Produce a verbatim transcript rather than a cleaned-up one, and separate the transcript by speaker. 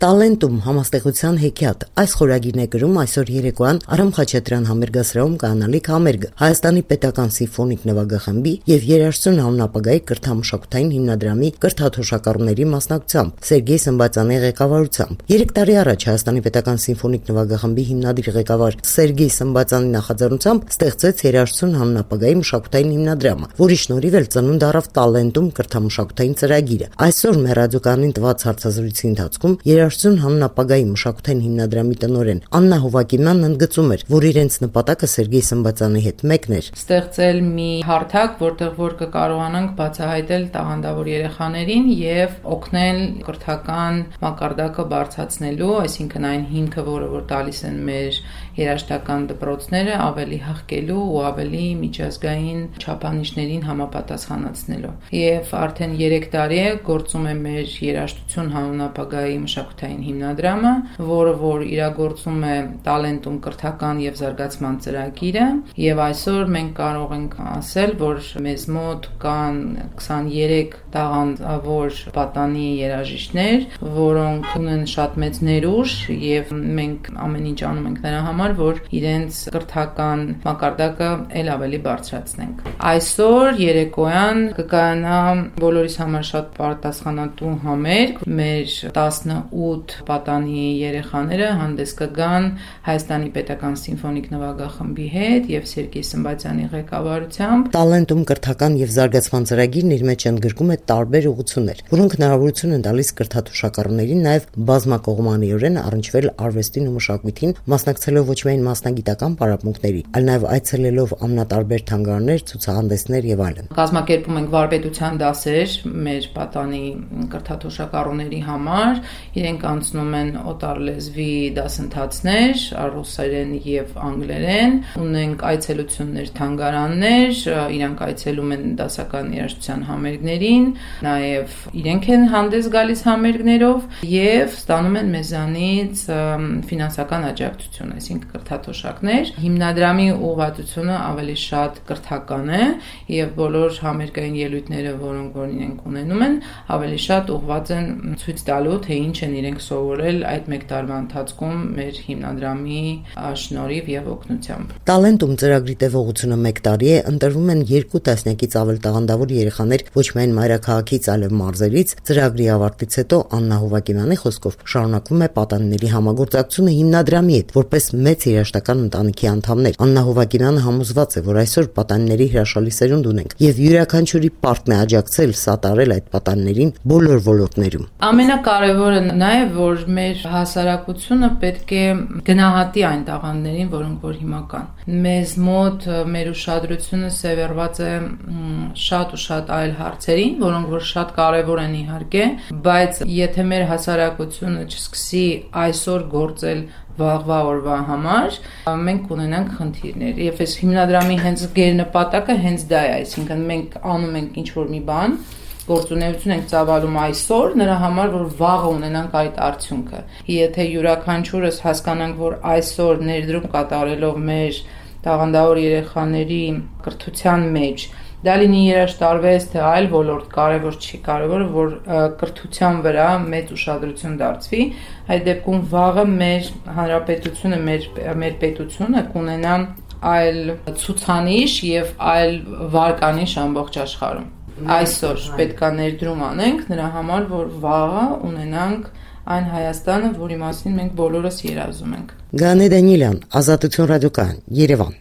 Speaker 1: Տալենտում համաստեղության հեքիաթ այս խորագիրն է գրում այսօր երեկոյան Արամ Խաչատրյան համերգասրահում կայանալիք համերգը Հայաստանի պետական սիմֆոնիկ նվագախմբի եւ Երաժշտություն անապագայի կրթամշակութային հիմնադրամի կրթաթոշակառուների մասնակցությամբ Սերգեյ Սմբացյանի ղեկավարությամբ։ Երեք տարի առաջ Հայաստանի պետական սիմֆոնիկ նվագախմբի հիմնադիր ղեկավար Սերգեյ Սմբացյանի նախաձեռնությամբ ստեղծեց Երաժշտություն անապագայի մշակութային հիմնադրամը, որի շնորհիվ էլ ծնունդ առավ Տալենտում կրթամշակութային ծրագիրը։ Այսօր մեր ռադիոկայանին տված հարցազրույցի ընթացքում Երաժշտություն անապագայի մշակութային հիմնադրամի տնօրեն Աննա Հովակիմյանն ընդգծում էր, որ իրենց նպատակը Սերգեյ Սմբացյանի հետ մեկն էր՝
Speaker 2: ստեղծել մի հարթակ, որտեղ որ կկարողանանք բացահայտել տաղանդավոր երեխաներին եւ օգնել կրթական մակարդակը բարձրացնելու, այսինքն այն հիմքը, որը որ տալիս են մեր երաժշտական դպրոցները, ավելի հղկելու ու ավելի միջազգային չափանիշներին համապատասխանեցնելու։ Եվ արդեն երեք տարի է գործում է մեր Երաժշտություն անապագայի մշակութային հիմնադրամը, որը որ իրագործում է Տալենտում կրթական եւ զարգացման ծրագիրը, եւ այսօր մենք կարող ենք ասել, որ մեզ մոտ կան քսաներեք տաղանդավոր պատանի երաժիշտներ, որոնք ունեն շատ մեծ ներուժ եւ մենք ամեն ինչ անում ենք նրա համար, որ իրենց կրթական մակարդակը ել ավելի բարձրացնենք։ Այսօր երեկոյան կկայանա բոլորիս համար շատ պատասխանատու համերգ, մեր տասնութ պատանի երեխաները հանդես կգան Հայաստանի պետական սիմֆոնիկ նվագախմբի հետ եւ Սերգեյ Սմբացյանի ղեկավարությամբ։
Speaker 1: Տալենտում կրթական եւ զարգացման ծրագիրն իր մեջ ընդգրկում է տարբեր ուղղություններ, որոնք հնարավորություն են տալիս կրթաթոշակառուներին նաեւ բազմակողմանիորեն առնչվել արվեստին ու մշակույթին, մասնակցելով ոչ միայն մասնագիտական պարապմունքների, այլ նաեւ այցելելով ամենատարբեր թանգարաններ, ցուցահանդեսներ եւ այլն։
Speaker 2: Կազմակերպում ենք վարպետության դասեր մեր պատանի կրթաթոշակառուների համար, իրենք անցնում են օտարլեզվի դասընթացներ, ռուսերեն եւ անգլերեն, ունենք այցելություններ թանգարաններ, իրանք այցելում են դասական երաժշտության համերգներին, նաեւ իրենք են հանդես գալիս համերգներով եւ ստանում են մեզանից ֆինանսական աջակցություն, այսինքն կրթաթոշակներ։ Հիմնադրամի ուղղվածությունը ավելի շատ կրթական է եւ բոլոր համերգային ելույթները, որոնք որ իրենք ունենում են, ավելի շատ ուղղված են ցույց տալու, թե ինչ են իրենք սովորել այդ մեկ տարվա ընթացքում մեր հիմնադրամի շնորհիվ եւ օգնությամբ։
Speaker 1: Տալենտում ծրագրի տևողությունը մեկ տարի է, ընտրվում են երկու տասնյակից ավել տաղանդավոր երեխաներ ոչ միայն մայրաքաղաքից, այլև մարզերից։ Ծրագրի ավարտից հետո Աննա Հովակիմյանի խոսքով շարունակվում է պատանիների համագործակցությունը հիմնադրամի հետ, որպես մեծ երաժշտական ընտանիքի անդամներ։ Աննա Հովակիմյանը համոզված է, որ այսօր պատանիների հրաշալի սերունդ ունենք եւ յուրաքանչյուրի պարտքն է աջակցել սատարել այդ պատանիներին բոլոր ոլորտներում։
Speaker 2: Ամենակարևորը նա է, որ մեր հասարակությունը պետք է գնահատի այն տաղանդներին, որոնք որ հիմա կան։ Մեզ մոտ մեր ուշադրությունը սևեռված է շատ ու շատ այլ հարցերին, որոնք որ շատ կարևոր են իհարկե, բայց եթե մեր հասարակությունը չսկսի այսօր գործել վաղվա օրվա համար, մենք կունենանք խնդիրներ։ Եվ այս հիմնադրամի հենց գերնպատակը հենց դա է, այսինքն մենք անում ենք ինչ-որ մի բան, գործունեություն ենք ծավալում այսօր, նրա համար, որ վաղը ունենանք այդ արդյունքը։ Եթե յուրաքանչյուրս հասկանանք, որ այսօր ներդրում կատարելով մեր տաղանդավոր երեխաների կրթության մեջ, դա լինի երաժշտարվեստ, թե այլ ոլորտ, կարևոր չի, կարևորը որ կրթության վրա մեծ ուշադրություն դարձվի, այդ դեպքում վաղը մեր հանրապետությունը, մեր մեր պետությունը կունենա այլ ցուցանիշ եւ այլ վարկանիշ ամբողջ աշխարհում։ Այսօր պետք է ներդրում անենք նրա համար, որ վաղը ունենանք այն Հայաստանը, որի մասին մենք բոլորս երազում ենք։
Speaker 1: Գանե Դանիելյան, Ազատություն ռադիոկայան, Երևան։